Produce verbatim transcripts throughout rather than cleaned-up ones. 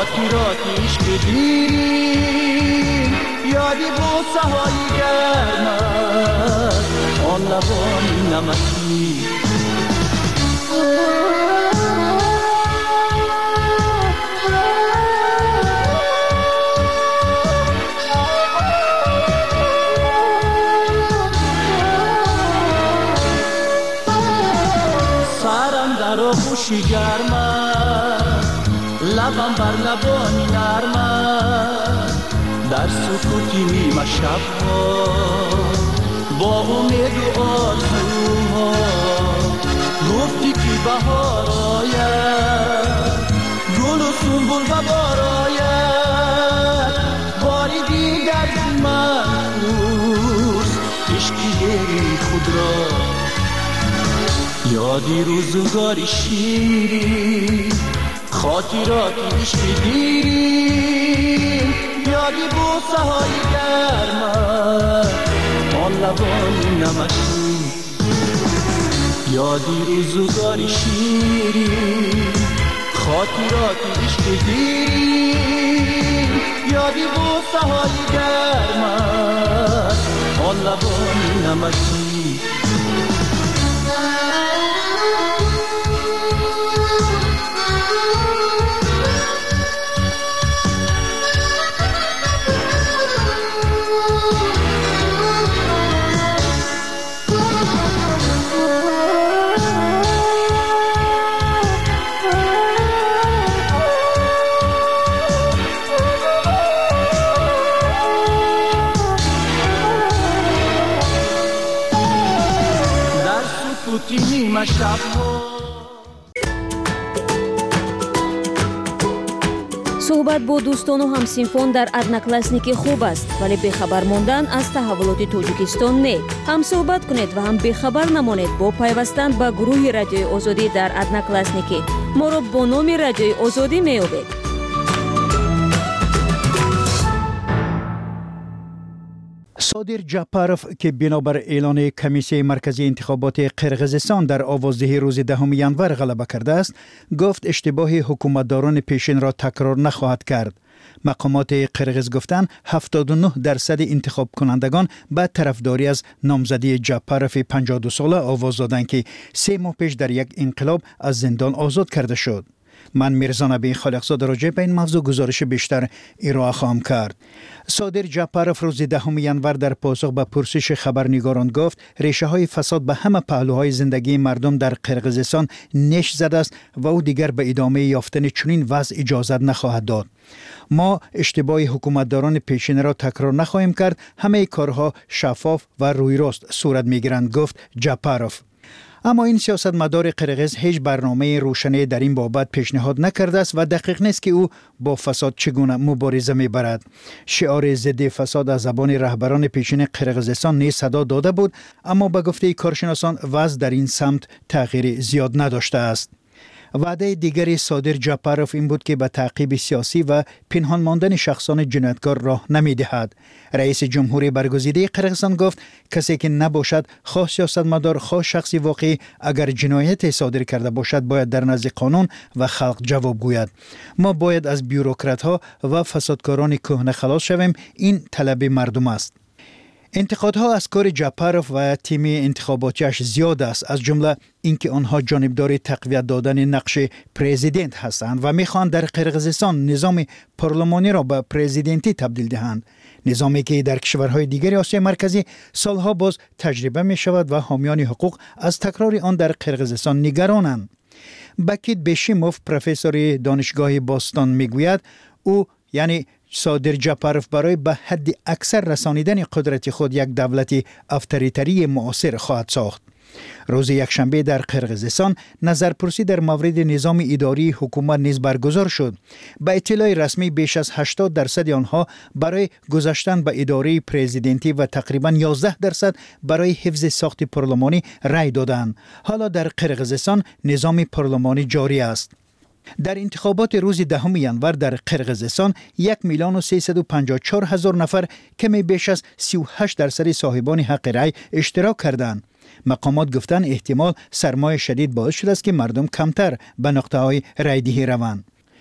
خاطرات عشق دیرین یادی بوسه های گرمت آن لبان نمکی سرم در آغوشی گرمت لبم بر لبانی نرمت در سکوتی نیمه شبها با امید و آرزوها گفتی که بهار آید گل و سنبل و بار آید باری دیگر من پرس عشقی خود را یادی روزگاری شیرین خاطرات عشق دیرین یادی بوسه های گرمت آن لبان نمکی یادی روزگاری شیرین خاطرات عشق دیرین یادی بوسه های گرمت آن لبان نمکی صحبت با دوستان و همسینفان در ادناکلاسنیکی خوب است ولی بخبر موندن از تحولات تاجیکستان نه. هم صحبت کنید و هم بخبر نمانید با پیوستن به گروه رادیوی آزادی در ادناکلاسنیکی. ما را با نام رادیوی آزادی میابید. صادر جاپاروف که بنابر اعلان کمیسیون مرکزی انتخابات قرقیزستان در آوازدهی روز دهم ژانویه غلبه کرده است، گفت اشتباه حکومتداران پیشین را تکرار نخواهد کرد. مقامات قرقیز گفتند هفتاد و نه درصد انتخاب کنندگان به طرفداری از نامزدی جاپاروف پنجاه و دو ساله آواز دادند که سه ماه پیش در یک انقلاب از زندان آزاد کرده شد. من میرزا نبی خالقزاده راجع به این موضوع گزارش بیشتر ارائه خواهم کرد. صادر جاپاروف روز دهم ژانویه در پاسخ به پرسش خبرنگاران گفت ریشه های فساد به همه پهلوهای زندگی مردم در قرقیزستان نش زده است و او دیگر به ادامه یافتن چنین وضع اجازه نخواهد داد. ما اشتباه حکومتداران پیشین را تکرار نخواهیم کرد. همه کارها شفاف و روی راست صورت میگیرند، گفت جاپاروف. اما این سیاستمدار قرقیز هیچ برنامه روشنی در این بابت پیشنهاد نکرده است و دقیق نیست که او با فساد چگونه مبارزه میبرد. شعار ضد فساد از زبان رهبران پیشین قرقیزستان نیز صدا داده بود، اما به گفته کارشناسان وضع در این سمت تغییر زیاد نداشته است. وعده دیگری صادر جاپاروف این بود که به تعقیب سیاسی و پنهان ماندن شخصان جنایتکار راه نمیدهد. رئیس جمهوری برگزیده قرقیزستان گفت کسی که نباشد خواه سیاستمدار خواه شخصی واقعی اگر جنایت صادر کرده باشد باید در نزد قانون و خلق جواب گوید. ما باید از بیوروکرات ها و فسادکاران کهنه خلاص شویم. این طلب مردم است. انتقادها از کار جاپاروف و تیم انتخاباتیش زیاد است، از جمله اینکه آنها جانبدار تقویت دادن نقش پرزیدنت هستند و میخواهند در قرقیزستان نظام پارلمانی را به پرزیدنتی تبدیل دهند، نظامی که در کشورهای دیگر آسیای مرکزی سالها باز تجربه می شود و حامیان حقوق از تکرار آن در قرقیزستان نگرانند. بکیت بشیموف پروفسور دانشگاه باستان میگوید او یعنی صادر جاپاروف برای به حد اکثر رسانیدن قدرت خود یک دولت افطاریتری معاصر خواهد ساخت. روز یکشنبه در قرقیزستان نظرپرسی در مورد نظام اداری حکومت نیز برگزار شد. به اطلاع رسمی بیش از هشتاد درصد آنها برای گذاشتن به اداره پرزیدنتی و تقریباً یازده درصد برای حفظ ساخت پارلمانی رای دادند. حالا در قرقیزستان نظام پارلمانی جاری است. در انتخابات روز دهم ژانویه در قرقیزستان یک میلیون و سیصد و پنجاه و چهار هزار نفر کمی بیش از سی و هشت درصد صاحبان حق رای اشتراک کردند. مقامات گفتند احتمال سرمای شدید باعث شده است که مردم کمتر به نقطه‌های رایدهی روند.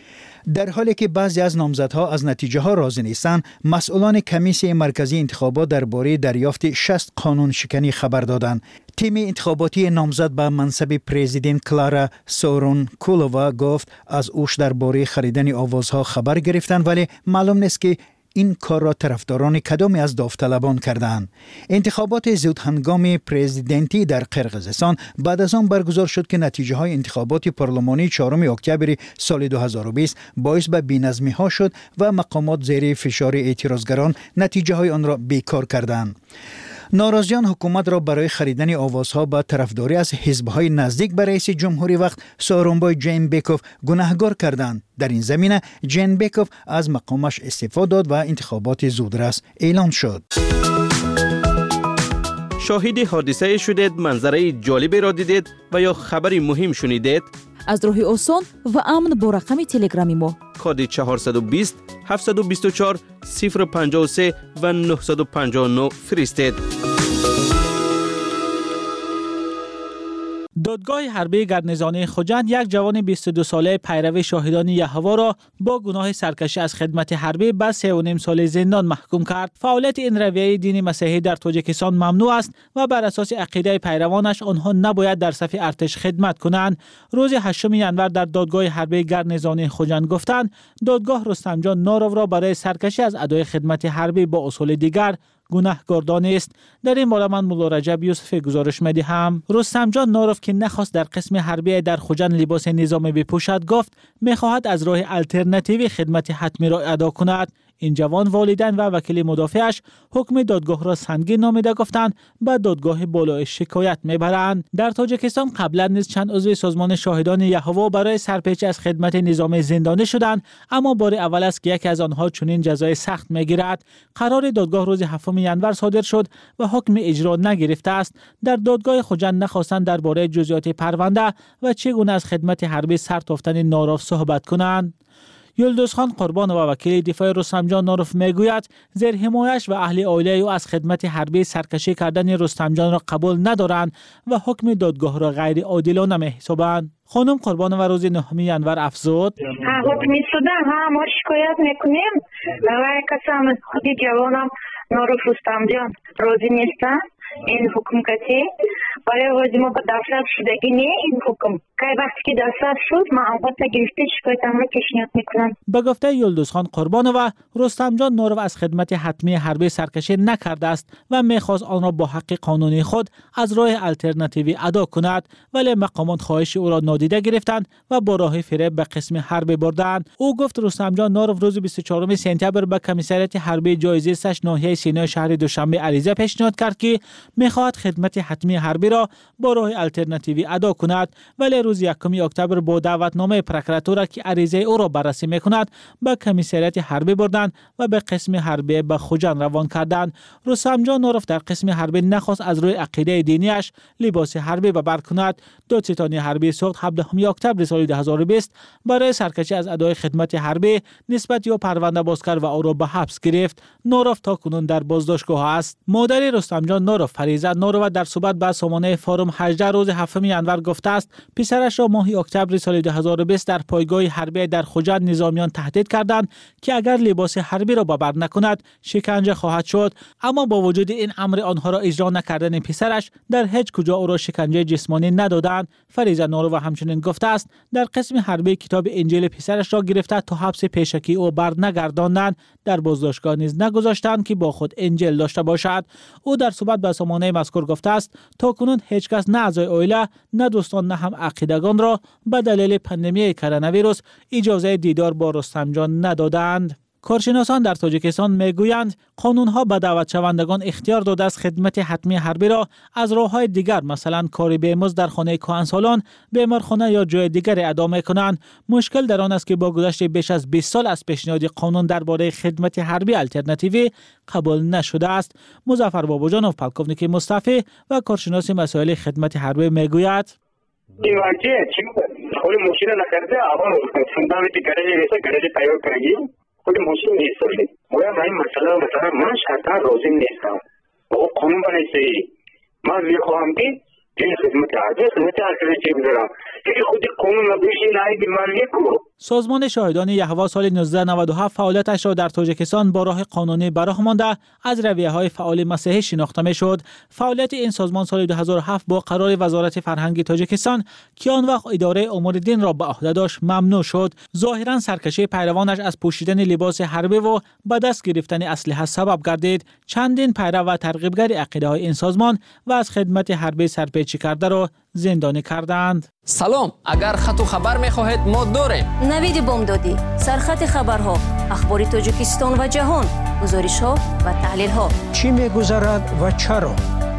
در حالی که بعضی از نامزدها از نتیجه ها راضی نیستند، مسئولان کمیسیون مرکزی انتخابات درباره دریافت شصت قانون شکنی خبر دادند. تیم انتخاباتی نامزد به منصب پرزیدنت کلارا سورونکولووا گفت از اوش درباره خریدن آوازها خبر گرفتند، ولی معلوم نیست که این کار را طرفداران کدامی از داوطلبان کردند. انتخابات زود هنگام پرزیدنتی در قرقیزستان بعد از آن برگزار شد که نتیجه های انتخابات پارلمانی چهارم اکتبر سال دو هزار و بیست باعث به بی‌نظمی ها شد و مقامات زیر فشار اعتراضگران نتیجه های آن را بیکار کردند. ناراضیان حکومت را برای خریدن آوازها با طرفداری از حزب‌های نزدیک به رئیس جمهوری وقت سورونبای جینبکوف گناهکار کردند. در این زمینه جینبکوف از مقامش استعفا داد و انتخابات زودرس اعلان شد. شاهد حادثه شدید، منظره جالبی را دیدید و یا خبری مهم شنیدید؟ از راه آسان و امن با رقم تلگرامی ما کد چهارصد و بیست هفتصد و بیست و چهار صفر پنجاه و سه و نهصد و پنجاه و نه فرستید. دادگاه حربی گرنیزانی خوجند یک جوان بیست و دو ساله پیرو شاهدان یهوه را با گناه سرکشی از خدمت حربی به سه و نیم سال زندان محکوم کرد. فعالیت این رویه دین مسیحی در تاجیکستان ممنوع است و بر اساس عقیده پیروانش آنها نباید در صف ارتش خدمت کنند. روز هشتم ژانویه در دادگاه حربی گرنیزانی خوجند گفتند دادگاه رستم جان نارو را برای سرکشی از ادای خدمت حربی با اصول دیگر گناهکار دانست. در این باره من مولا رجب یوسف گزارش می‌دهم. رستم جان ناروف که نخواست در قسم حربی در خوجند لباس نظامی بپوشد گفت می‌خواهد از راه الترناتیوی خدمت حتمی را ادا کند. این جوان والدین و وکیل مدافعش حکم دادگاه را سنگین نامیده گفتند به دادگاه بالای شکایت میبرند. در تاجیکستان قبلا نیز چند عضو سازمان شاهدان یهوه برای سرپیچی از خدمت نظامی زندانی شدند، اما بار اول است که یکی از آنها چنین جزای سخت میگیرد. قرار دادگاه روز هفتم ژانویه صادر شد و حکم اجرا نگرفته است. در دادگاه خوجند نخواستند درباره جزئیات پرونده و چگونه از خدمت حربی سر تافتن ناروف صحبت کنند. یلدوز خان قربان و وکیل دفاع رستم جان ناروف میگوید زیر حمایش و اهل عائله او از خدمت حربی سرکشی کردن رستم جان را قبول ندارند و حکم دادگاه را غیر عادلانه می‌حسابند. خانم قربان و روز نهم ژانویه افزود حکم شده ها ما شکایت میکنیم و کسان خود جوانم ناروف رستم جان راضی نیستند این حکم کتی برای وقتی ما با دسترس شدگی نه این حکم که وقتی که دسترس شد ما البته گرفته شکایتم را پیشنهاد میکنم. به گفته یلدوز خان قربان و رستم جان ناروف از خدمت حتمی حربی سرکشی نکرده است و میخواست آن را با حق قانونی خود از راه الترناتیوی ادا کند، ولی مقامات خواهش او را نادیده گرفتند و با راه فریب به قسم حربی بردند. او گفت رستم جان ناروف روز بیست و چهارم سپتامبر به کمیسریات حربی جایزه سش ناحیه سینای شهر دوشنبه عریضه پیشنهاد کرد که میخواهد خدمت حتمی حربی را با راه الترناتیوی ادا کند، ولی روز یکم اکتبر با دعوتنامه پروکراتور که عریضه او را بررسی میکند به کمیسریات حربی بردند و به قسم حربی به خوجند روان کردند. رستم جان ناروف در قسم حربی نخواست از روی عقیده دینیش لباس حربی به بر کند. دادستانی حربی سوخت هفدهم اکتبر سال دو هزار و بیست برای سرکشی از ادای خدمت حربی نسبت یا پرونده باز کرد و او را به حبس گرفت. ناروف تا کنون در بازداشتگاه است. مادر رستم جان ناروف فریزه ناروف در صحبت با سامانه فارم هجده روز هفتم ژانویه گفته است پسرش را ماه اکتبر سال دو هزار و بیست در پایگاه حربی در خوجند نظامیان تهدید کردند که اگر لباس حربی را بر نکند شکنجه خواهد شد، اما با وجود این امر آنها را اجرا نکردن پسرش در هیچ کجا او را شکنجه جسمانی ندادند. فریزه ناروف همچنین گفته است در قسم حربی کتاب انجیل پسرش را گرفته تا حبس پیشکی او بر نگرداندند. در بازداشتگاه نیز نگذاشتند که با خود انجیل داشته باشد. او در صحبت با سامانه مذکور گفته است تا کنون هیچ کس نه اعضای عائله نه دوستان نه هم عقیدگان را به دلیل پاندمی کرونا ویروس اجازه دیدار با رستم جان ندادند. کارشناسان در تاجیکستان میگویند قانونها به دعوت شوندگان اختیار داده است خدمت حتمی حربی را از راه‌های دیگر مثلا کار بیمزد در خانه کهنسالان، بیمارخانه یا جای دیگر ادا می‌کنند. مشکل در آن است که با گذشت بیش از بیست سال از پیشنهاد قانون درباره خدمت حربی الترناتیوی قبول نشده است. مظفر باباجانوف پالکوونیک مصطفی و کارشناس مسائل خدمت حربی میگوید این واقعیت چی بود؟ خود ماشین نکرده اول فوندامنت گارج ایسا گارج تیار کردیم خود ماشین نیست شده. مولا من این مسئله مثلا من شرطا راضی نیستم. او قانون بنویسی. من میخواهم که این خدمت عادی خدمت عادی چه می‌دارم که خودی قانون نبوشی نایدی مالی کو. سازمان شاهدان یهوا سال نوزده نود و هفت فعالیتش را در تاجیکستان با راه قانونی برآورده از رویه‌های فعال مسیحی شناخته می‌شد. فعالیت این سازمان سال دو هزار و هفت با قرار وزارت فرهنگ تاجیکستان که آن وقت اداره امور دین را به عهده داشت ممنوع شد. ظاهراً سرکشی پیروانش از پوشیدن لباس حربی و به دست گرفتن اسلحه سبب گردید. چندین پیرو و ترغیبگر عقیده‌های این سازمان و از خدمت حربی سرپیچی کرده را زندانی کردند. سلام، اگر خط و خبر می‌خواهید ما داریم. نوید بامدادی، سرخط خبرها، اخبار تاجیکستان و جهان، گزارش‌ها و تحلیل‌ها. چی می‌گذرد و چرا؟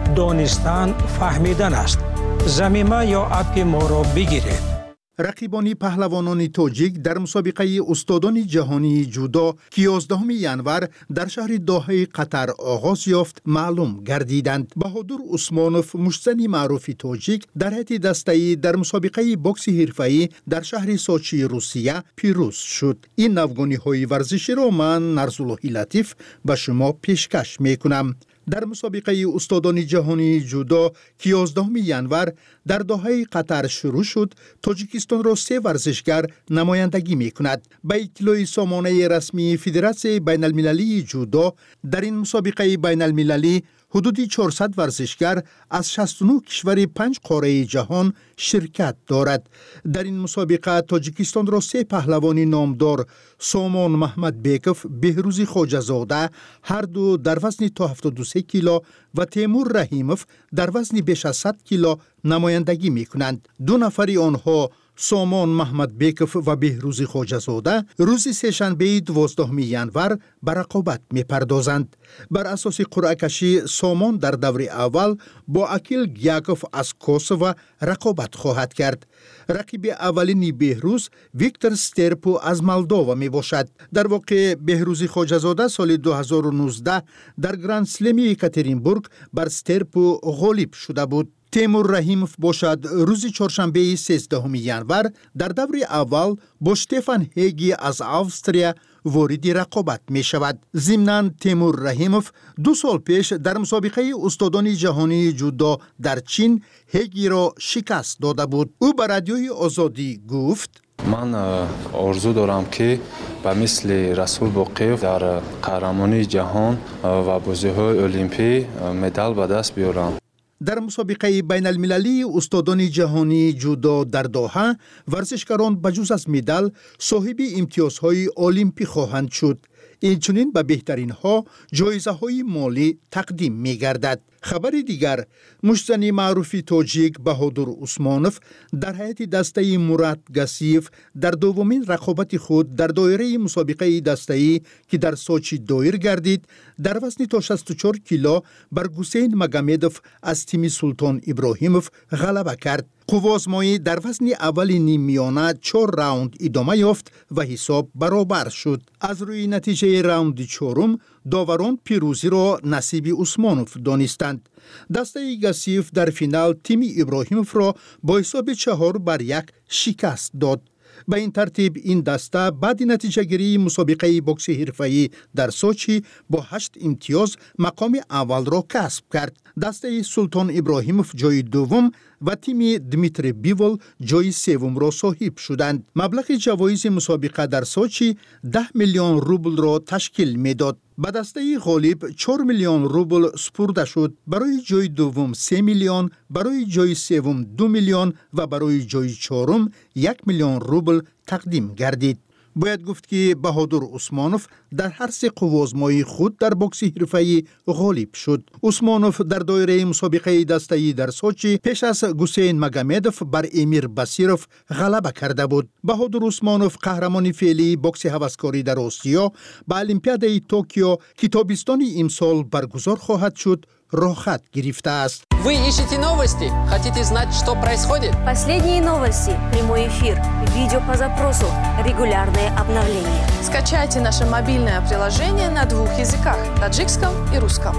دانستن فهمیدن است. ضمیمه یا اپ ما را بگیرید. رقیبان پهلوانان تاجیک در مسابقه استادان جهانی جودو که یازدهم ژانویه در شهر دوحه قطر آغاز یافت معلوم گردیدند. بهادر عثمانوف مشتزن معروف تاجیک در هیئت دسته‌ای در مسابقه بوکس حرفه‌ای در شهر سوچی روسیه پیروز شد. این نوگانی‌های ورزشی را من نرزاللهی لطیف به شما پیشکش می‌کنم. در مسابقه استادان جهانی جودو که یازدهم ژانویه در دوحه قطر شروع شد، تاجیکستان را سه ورزشگر نمایندگی می کند. به اطلاع سامانه رسمی فدراسیون بین المللی جودو، در این مسابقه بین المللی حدود چهارصد ورزشگر از شصت و نه کشور پنج قاره جهان شرکت دارد. در این مسابقه تاجیکستان را سه پهلوان نامدار سامان محمد بیکوف، بهروز خواجه‌زاده هر دو در وزن تا هفتاد و سه کیلو و تیمور رحیموف در وزن بیش از صد کیلو نمایندگی می کنند. دو نفری آنها سامان محمد بیکوف و بهروز خواجه‌زاده روز سه‌شنبه دوازدهم ژانویه به رقابت می‌پردازند. بر اساس قرعه کشی سامان در دور اول با اکیل گیاکوف از کوسوو رقابت خواهد کرد. رقیب اولین بهروز ویکتور سترپو از مولداوا می باشد. در واقع بهروز خواجه‌زاده سال دو هزار و نوزده در گرند اسلم یکاترینبورگ بر سترپو غالب شده بود. تیمور رحیموف باشد روز چهارشنبه سیزدهم ژانویه در دور اول با شتفان هیگی از استرالیا وارد رقابت می شود. ضمناً تیمور رحیموف دو سال پیش در مسابقه استادان جهانی جودو در چین هیگی را شکست داده بود. او به رادیوی آزادی گفت: من آرزو دارم که به مثل رسول باقیف در قهرمانی جهان و بازی‌های المپیک مدال به دست بیارم. در مسابقه بین المللی استادان جهانی جودو در دوحه ورزشکاران بجز از مدال صاحب امتیازهای المپی خواهند شد. اینچنین به بهترین ها جایزه های مالی تقدیم می گردد. خبر دیگر، مشتزن معروف تاجیک بهادر عثمانوف در هیئت دسته مراد گسیف در دومین رقابت خود در دایره مسابقه دسته‌ای که در سوچی دایر گردید در وزن تا شصت و چهار کیلو بر حسین مگامدوف از تیم سلطان ابراهیموف غلبه کرد. قوازمایی در وزن اول نیم میانه چهار راوند ادامه یافت و حساب برابر شد. از روی نتیجه راوند چهارم داوران پیروزی را نصیب عثمانوف دانستند. دسته گسیف در فینال تیم ابراهیموف را با حساب چهار بر یک شکست داد. به این ترتیب این دسته بعد نتیجه گیری مسابقه بوکس حرفه‌ای در سوچی با هشت امتیاز مقام اول را کسب کرد. دسته سلطان ابراهیموف جای دوم و تیم دمیتر بیول جای سوم را صاحب شدند. مبلغ جوایز مسابقه در سوچی ده میلیون روبل را تشکیل میداد. به دسته غالب چهار میلیون روبل سپرده شد. برای جای دوم سه میلیون، برای جای سوم دو میلیون و برای جای چهارم یک میلیون روبل تقدیم گردید. باید گفت که بهادر عثمانوف در هر سه قوازمایی خود در بوکس حرفه‌ای غالب شد. عثمانوف در دایره مسابقه دسته‌ای در سوچی پیش از حسین مگامدوف بر امیر باسیروف غلبه کرده بود. بهادر عثمانوف قهرمان فعلی بوکس هوسکاری در آسیا به المپیاد توکیو که تابستان امسال برگزار خواهد شد рохат гирифта аст. Вы ищете новости? Хотите знать, что происходит? Последние новости, прямой эфир, видео по запросу, регулярные обновления. Скачайте наше мобильное приложение на двух языках – таджикском и русском.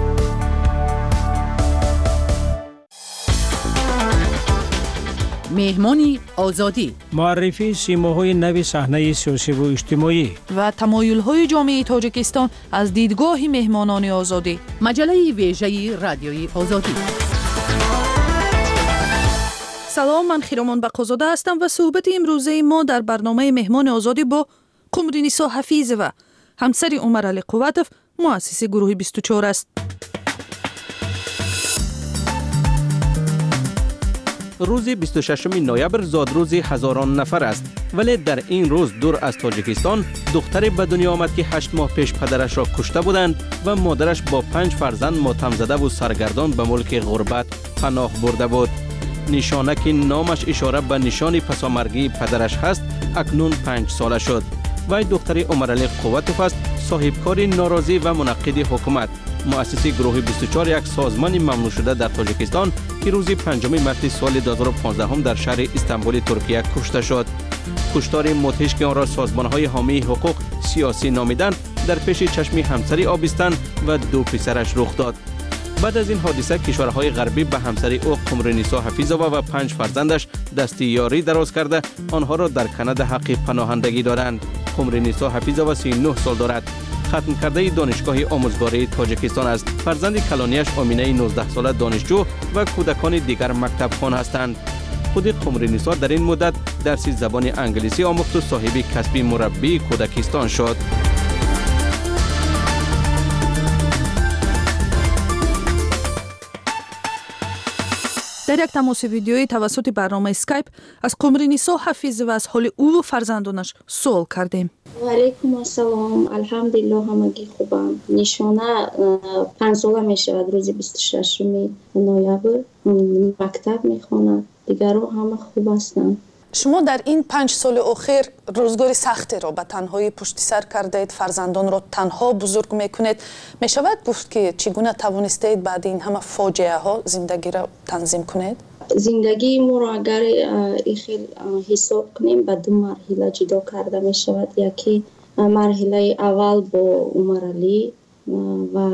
مهمانی آزادی، معرفی سیماهای نو صحنه سیاسی و اجتماعی و تمایل‌های جامعه تاجیکستان از دیدگاه مهمانان آزادی. مجله ویژه رادیوی آزادی. سلام، من خیرامان بقازاده هستم و صحبت امروزه ما در برنامه مهمان آزادی با قمرنیسا حفیظ و همسر عمر علی قوتوف مؤسس گروه بیست و چهار است. روز بیست و ششم نوامبر زادروز هزاران نفر است، ولی در این روز دور از تاجیکستان دختری به دنیا آمد که هشت ماه پیش پدرش را کشته بودند و مادرش با پنج فرزند ماتم زده و سرگردان به ملک غربت پناه برده بود. نشانه که نامش اشاره به نشان پسامرگی پدرش هست اکنون پنج ساله شد. وی دختری عمر علی قوتوف است، صاحبکار ناراضی و منقد حکومت، مؤسس گروه بیست و چهار، یک سازمان ممنوع شده در تاجیکستان که روز پنجم مارس سال دو هزار و پانزده در شهر استانبول ترکیه کشته شد. کشتار مدهش که آن را سازمان‌های حامی حقوق سیاسی نامیدند در پیش چشم همسری آبستن و دو پسرش رخ داد. بعد از این حادثه کشورهای غربی به همسری او قمرنیسا حفیظووا و پنج فرزندش دست یاری دراز کرده آنها را در کانادا حق پناهندگی دادند. قمرنیسا حفیظووا سی و نه سال دارد. ختم کرده دانشگاه آموزگاری تاجیکستان است. فرزند کلانیش آمینه نوزده ساله دانشجو و کودکان دیگر مکتب خوان هستند. خود قمرنیسا در این مدت درس زبان انگلیسی آموخت و صاحب کسب مربی کودکستان شد. در یک تماس ویدیویی توسط برنامه اسکایپ از قمرنیسا حفیظ و از حال او و فرزندانش سوال کردیم. و علیکم السلام، الحمدلله همگی خوبم. نشانه پنج ساله می شود، روز بیست و ششم نوامبر مکتب می خوانند، دیگرها همه خوب هستند. شما در این پنج سال اخیر روزگار سختی را به تنهایی پشت سر کردید، فرزندان را تنها بزرگ میکنید. می شود گفت که چگونه توانستید بعد این همه فاجعه ها زندگی را تنظیم کنید؟ زندگی ما را اگر این خیلی حساب کنیم به دو مرحله جدا کرده می شود. یکی مرحله اول با عمر علی و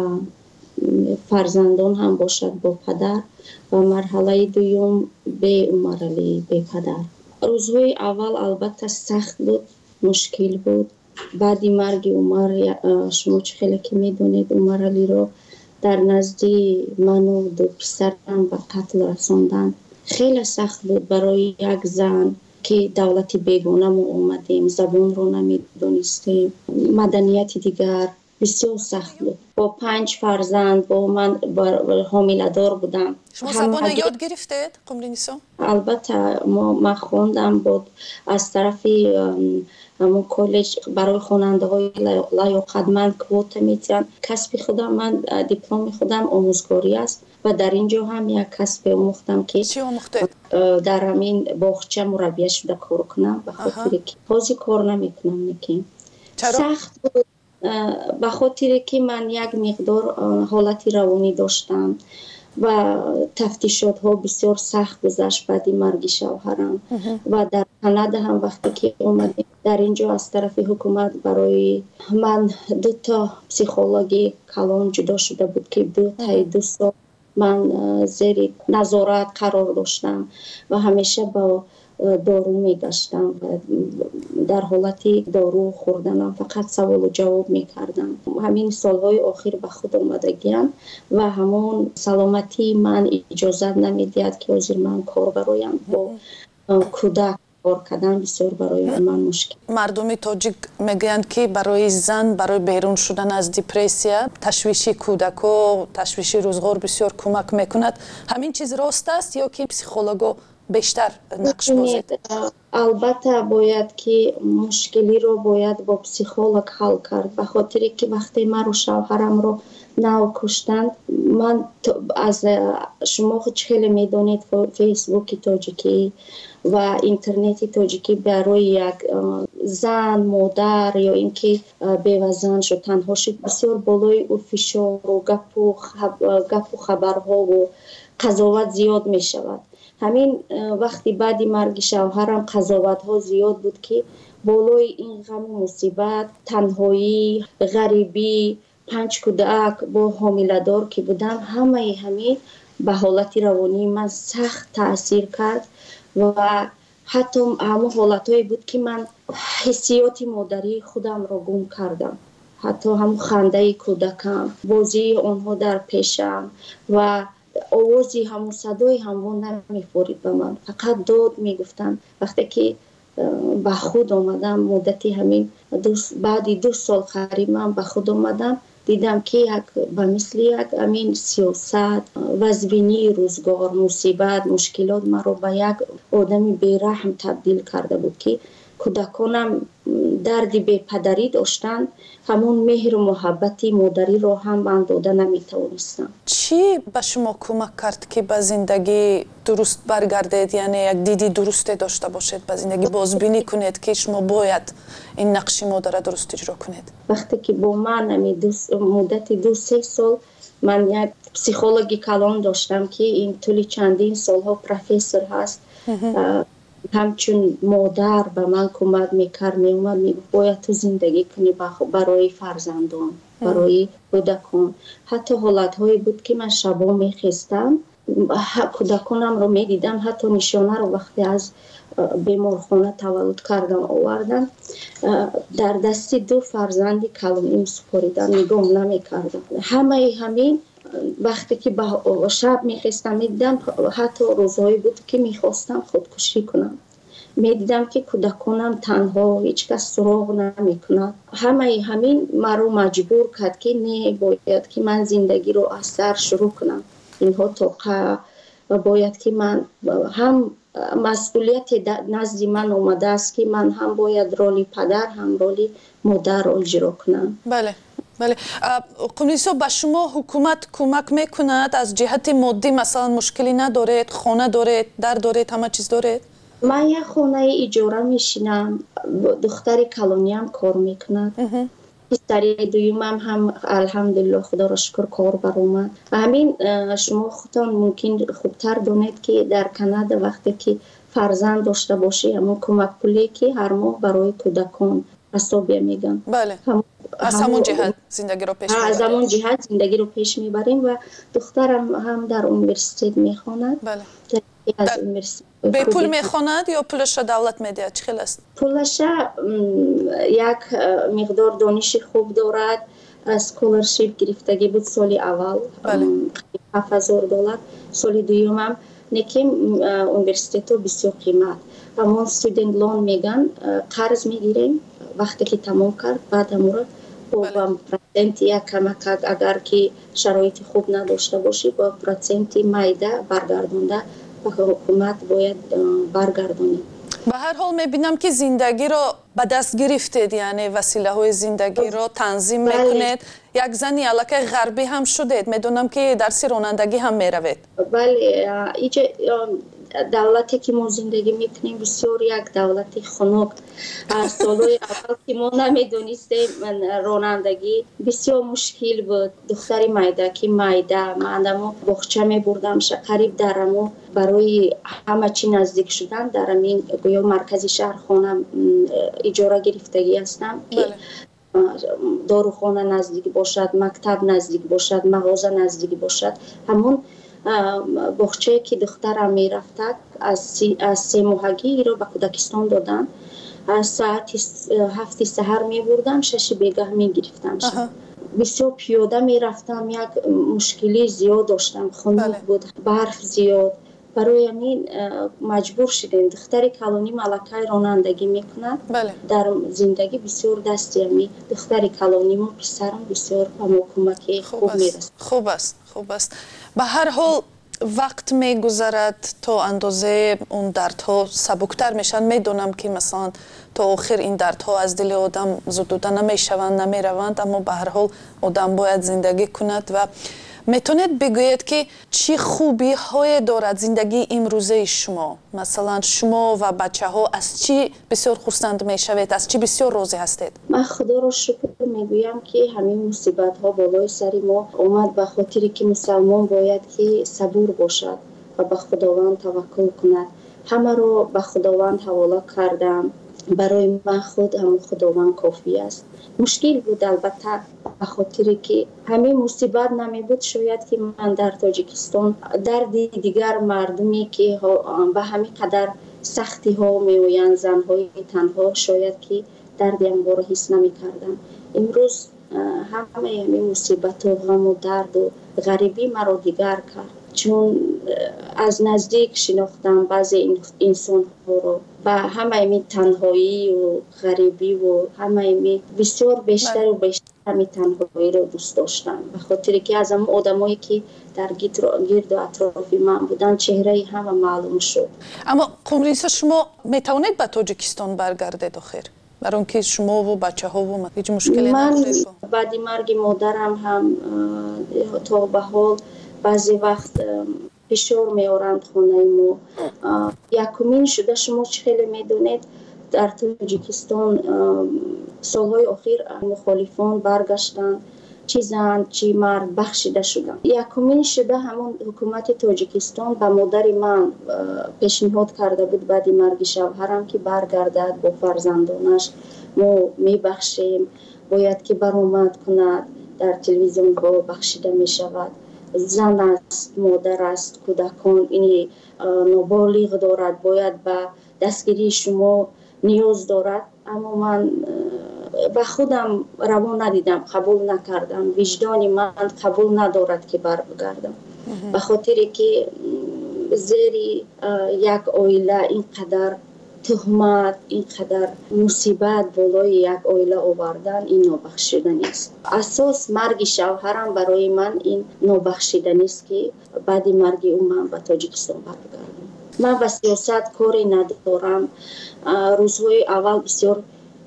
فرزندان هم باشد با پدر و مرحله دوم به عمر علی به پدر. روزهای اول البته سخت بود، مشکل بود. بعد مرگ عمر، شما چه خیلی که میدونید عمر علی رو در نزدی من و دو پسرم به قتل رساندن. خیلی سخت بود برای یک زن که دولت بیگانه ما اومدیم، زبان رو نمیدونستیم، مدنیت دیگر بسیار سخت بود. با پنج فرزند با من حامله دار بودم. شما زبان یاد گرفتید قمرنیسا؟ البته ما من خواندم بود از طرف همون کالج برای خواننده های لیاقتمند کوتا میتونن. کسب خودم، من دیپلم خودم آموزگاری است و در اینجا هم یک کسب آموختم که چی آموختید؟ در همین باغچه مربیه شده کار کنم، به خاطر که بازی کار نمیکنم نکیم. سخت بود به خاطر که من یک مقدار حالتی روانی داشتم و تفتیشات ها بسیار سخت گذشت بعد مرگ شوهرم و در کانادا هم وقتی که اومدیم در اینجا از طرف حکومت برای من دو تا پسیخولوژی کلان جدا شده بود که دو تا دو سال من زیر نظارت قرار داشتم و همیشه با دارو می گشتم و در حالتی دارو خوردنم فقط سوال و جواب می کردم. همین سالهای آخر به خود آمدگیم و همون سلامتی من اجازت نمی دید که حاضر من کار برایم با کودک کار کردن بسیار برای من مشکل. مردم تاجیک میگویند که برای زن برای بیرون شدن از دیپرسیا تشویش کودک و تشویش روزگار بسیار کمک میکند. همین چیز راست است یا که پسیخولوژا بیشتر نقش بازی؟ البته باید که مشکلی رو باید با پسیخولوژ حل کرد، به خاطر که وقتی من رو شوهرم رو نو کشتند، من از شما خود خیلی میدونید فیسبوک تاجیکی و اینترنت تاجیکی برای یک زن مادر یا اینکه بیوه‌زن شد تنها شد بسیار بالای او فشار و گپ و گپ و خبرها و قضاوت زیاد می شود. همین وقتی بعد مرگ شوهرم قضاوت ها زیاد بود که بالای این غم و مصیبت، تنهایی، غریبی، پنج کودک با حامله دار که بودم، همه همین به حالت روانی من سخت تاثیر کرد و حتی همه حالتهایی بود که من حسیات مادری خودم را گم کردم. حتی هم خنده کودکم، بازی آنها در پیشم و آوازی همون صدای همون نمیفورید به من، فقط داد میگفتن. وقتی که به خود آمدم مدتی همین دو بعد دو سال قریب من به خود آمدم، دیدم که یک به مثل یک امین سیاست، وضعینی روزگار، مصیبت، مشکلات مرا به یک آدمی بیرحم تبدیل کرده بود که کودکانم دردی به پدری داشتند، همون مهر و محبتی مادری رو هم من داده نمیتونستم. چی به شما کمک کرد که به زندگی درست برگردید، یعنی یک دیدی درست داشته باشید به زندگی، بازبینی کنید که شما باید این نقش مادر درست اجرا کنید؟ وقتی که با من مدت دو سه سال من یک پسیخولوژی کلان داشتم که این طول چندین سالها پروفسور هست، همچون مادر به من کمک میکرد، میومد میگفت باید تو زندگی کنی برای فرزندان، برای کودکان. حتی حالتهایی بود که من شبا میخستم کودکانم رو میدیدم، حتی نشانه رو وقتی از بیمارخانه تولد کردم آوردن در دستی دو فرزندی کلانیم سپاریدن، نگاه نمیکردم. همه همین وقتی که با شب میخواستم میدیدم، حتی روزهایی بود که میخواستم خودکشی کنم، میدیدم که کودکانم تنها، هیچ کس سراغ نمیکنه. همه همین مرا مجبور کرد که نه، باید که من زندگی رو از سر شروع کنم. اینها طاقه و باید که من هم مسئولیت نزد من اومده است که من هم باید رولی پدر هم رولی مادر رو اجرا کنم. بله بله. قمنیسو به شما حکومت کمک میکند از جهت مادی؟ مثلا مشکلی ندارید؟ خانه دارید؟ در دارید؟ همه چیز دارید؟ من یک خانه اجاره میشینم، دختر کلانی هم کار میکند، پسر دویمم هم الحمدلله خدا را شکر کار برآمد. همین شما خودتان ممکن خوبتر دانید که در کانادا وقتی که فرزند داشته باشی همون کمک پولی که هر ماه برای کودکان حسابیه میگن. بله. هم از همون جهت زندگی رو پیش میبریم. از همون جهت زندگی رو پیش میبریم و دخترم هم در اونیورسیته میخواند. بله. از به پول میخواند یا پولش را دولت میده؟ چه خیلی است؟ پولش یک مقدار دانش خوب دارد، اسکولرشیپ گرفتگی بود سال اول. بله. هفت هزار دلار. سال دوم هم نکیم اونیورسیته بسیار قیمت. همون استودنت لون میگن، قرض میگیریم وقتی که تمام کرد بعد همون با پرسنت یک کمک اگر که شرایط خوب نداشته باشی با پرسنت مایده برگردونده و حکومت باید برگردونیم. به هر حال میبینم که زندگی رو به دست گرفتید، یعنی وسیله های زندگی رو تنظیم میکنید. یک زنی علاقه غربی هم شدید، میدونم که درس رانندگی هم میروید. بله، اینجا دولتی که ما زندگی میکنیم بسیار یک دولتی خنک. سالهای اول که ما نمیدونستیم رانندگی بسیار مشکل بود. دختری مایده که مایده من بخچه میبردم قریب درمو برای همه چی نزدیک شدن در همین گویا مرکزی شهر خانم اجاره گرفتگی هستم که داروخانه نزدیک باشد، مکتب نزدیک باشد، مغازه نزدیک باشد. همون بخچه که دخترم می رفتد از سی, از سه ماهگی رو به کودکستان دادن. از ساعت هفت سحر می بردم، شش بیگاه می گرفتم. بسیار پیاده می رفتم، یک مشکلی زیاد داشتم، خنک بله. بود، برف زیاد. برای همین مجبور شدیم. دختر کلانی ملکه رانندگی میکنه. بله. در زندگی بسیار دستی همی دختر کلانی ما پسرم بسیار با کمکی خوب میرسد. خوب است، خوب است. به هر حال وقت میگذرد تا اندازه اون دردها سبکتر میشن. میدونم که مثلا تا آخر این دردها از دل آدم زدوده نمیشوند، نمیروند، اما به هر حال آدم باید زندگی کند. و میتونید بگویید که چی خوبی های دارد زندگی امروزه شما؟ مثلا شما و بچه ها از چی بسیار خرسند میشوید؟ از چی بسیار راضی هستید؟ من خدا رو شکر میگویم که همین مصیبت ها بالای سر ما اومد به خاطری که مسلمان باید که صبور باشد و به خداوند توکل کند. همه رو به خداوند حواله کردم. برای من خود هم خداوند کافی است. مشکل بود البته به خاطر که همین مصیبت نمی بود شاید که من در تاجیکستان درد دیگر مردمی که به همین قدر سختی ها می آیند، زن های تنها، شاید که دردی انگار رو حس نمی کردم. امروز همه همین مصیبت و غم و درد و غریبی مرا دیگر کرد. چون از نزدیک شناختم بعضی انسان ها رو و همه می تنهایی و غریبی و همه می بسیار بیشتر و بیشتر همین تنهایی رو دوست داشتم به خاطر که از هم آدمایی که در گرد و اطراف من بودن چهره همه معلوم شد. اما قمرینسا شما می توانید به تاجیکستان برگردید آخر؟ برای اینکه شما و بچه ها و هیچ مشکلی ندارید؟ من بعد مرگ مادرم هم تا به حال بعضی وقت فشار میارند خانه ما. یکمین شده شما چه خیلی میدونید در تاجیکستان سالهای اخیر مخالفان برگشتند چی زن چی مرد بخشیده شدن. یکمین شده همون حکومت تاجیکستان به مادر من پیشنهاد کرده بود بعد مرگ شوهرم که برگردد با فرزندانش ما میبخشیم باید که برآمد کند در تلویزیون با بخشیده می شود. زن است مادر است کودکان این نابالغ دارد باید به دستگیری شما نیاز دارد اما من به خودم روا ندیدم قبول نکردم وجدان من قبول ندارد که برگردم به خاطر که زیر یک عائله اینقدر تهمت اینقدر مصیبت بالای یک عائله آوردن این نابخشیدنی است. اساس مرگ شوهرم برای من این نابخشیدنی است که بعد مرگ او من به تاجیکستان برگردم. من به سیاست کاری ندارم. روزهای اول بسیار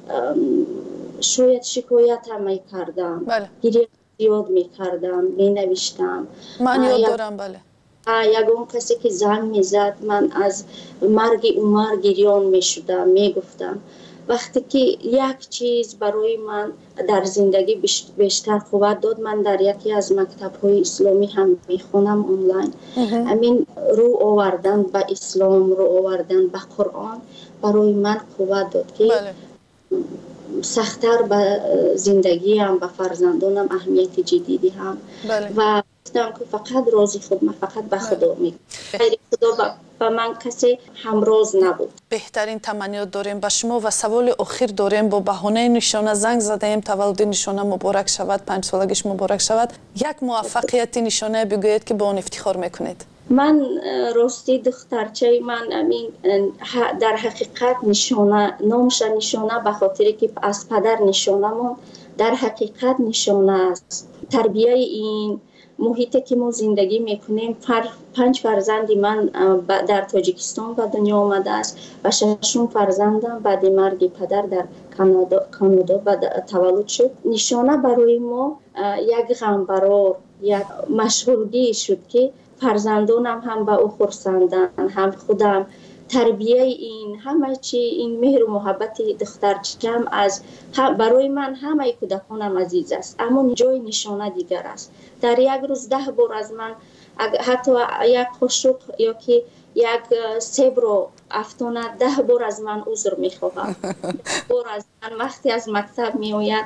شاید شکایت هم می کردم گریه زیاد می کردم می نوشتم من یاد دارم بله یگان کسی که زنگ می زد من از مرگ عمر گریان می شدم می گفتم وقتی که یک چیز برای من در زندگی بیشتر قوت داد من در یکی از مکتب های اسلامی هم می خونم آنلاین همین رو آوردن به اسلام رو آوردن به قرآن برای من قوت داد که بله. سخت‌تر به زندگی هم به فرزندانم اهمیت جدیدی هم بله. و گفتم که فقط راضی خود من فقط به خدا میگم غیر خدا با من کسی همراز نبود. بهترین تمنیات داریم با شما و سوال اخیر داریم با بهانه نشانه زنگ زدیم تولد نشانه مبارک شود پنج سالگیش مبارک شود یک موفقیت نشانه بگویید که با اون افتخار میکنید. من راستی دخترچه من امین در حقیقت نشانه نامش نشانه به خاطر که از پدر نشانه‌مون در حقیقت نشانه است. تربیه این محیطی که ما زندگی میکنیم پنج فرزندی من در تاجیکستان به دنیا آمده است و ششم فرزندم بعد مرگ پدر در کانادا کانادا تولد شد. نشانه برای ما یک غمبرار یک مشغولگی شد که فرزندانم هم به او خرسندن هم خودم تربیه این همه چی این مهر و محبت دخترچم از برای من همه کودکانم عزیز است اما جای نشانه دیگر است. در یک روز ده بار از من حتی یک قاشق یا که یک سیب رو افتانه ده بار از من عذر میخواهم. بار از من وقتی از مکتب میآید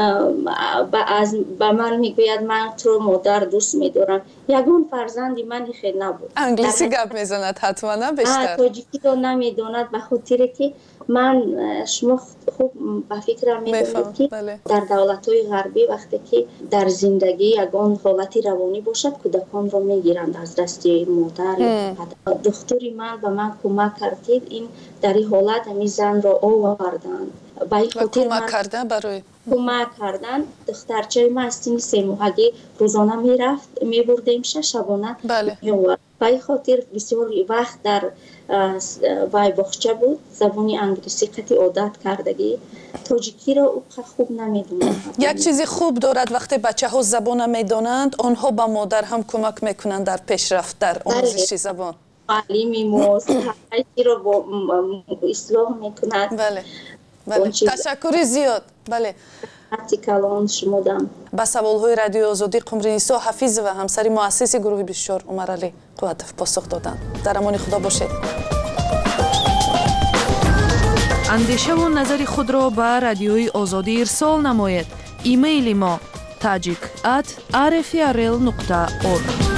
به من میگوید من تو مادر دوست میدارم. یگان فرزندی من خیلی نبود. انگلیسی گپ میزند حتما نه بیشتر. تاجیکی رو نمیداند به خاطر که من شما خوب به فکرم میدونید که بله. در دولت‌های غربی وقتی که در زندگی یگان حالتی روانی باشد کودکان رو میگیرند از دست مادر. دختری من به من کمک کردید این در این حالت همی زن را آوردند و کمک کردن برای کمک کردن دخترچه ما از سن سه ماهگی روزانه میرفت میبردیم شش شبانه بله. به خاطر بسیار وقت در وای بخچه بود زبانی انگلیسی قطعی عادت کردگی تاجیکی را او خوب نمیدونند. یک چیزی خوب دارد وقتی بچه ها زبان میدانند آنها با مادر هم کمک میکنند در پیشرفت در آموزش زبان. تعلیمی موثر هایی رو با اصلاح میکنند. بله بله تشکر زیاد. بله کلام شمودم. با سوالهای رادیو آزادی قمرینسا حفیظ و همسری مؤسس گروه بیست و چهار عمرعلی قوتف پاسخ دادند. در امان خدا باشید. اندیشه و نظر خود را به رادیوی آزادی ارسال نمایید. ایمیل ما tajik at r f r l نقطه org.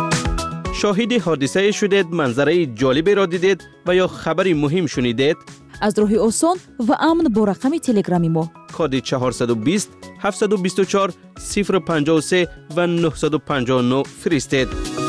شاهد حادثه شدید، منظره جالبی را دیدید و یا خبری مهم شنیدید؟ аз роҳи осон ва амн бо рақами телеграми мо. کد چهارصد و بیست هفتصد و بیست و چهار صفر پنجاه و سه و نهصد و پنجاه و نه فرستید.